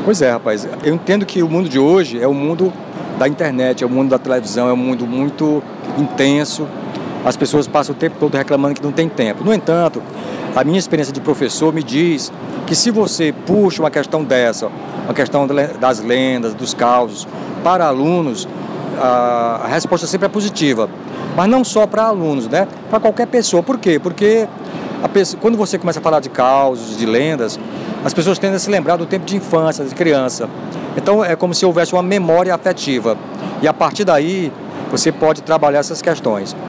Pois é, rapaz. Eu entendo que o mundo de hoje é o mundo da internet, é o mundo da televisão, é um mundo muito intenso. As pessoas passam o tempo todo reclamando que não tem tempo. No entanto, a minha experiência de professor me diz que se você puxa uma questão dessa, uma questão das lendas, dos causos, para alunos, a resposta sempre é positiva. Mas não só para alunos, né? Para qualquer pessoa. Por quê? Porque quando você começa a falar de causos, de lendas, as pessoas tendem a se lembrar do tempo de infância, de criança. Então é como se houvesse uma memória afetiva. E a partir daí você pode trabalhar essas questões.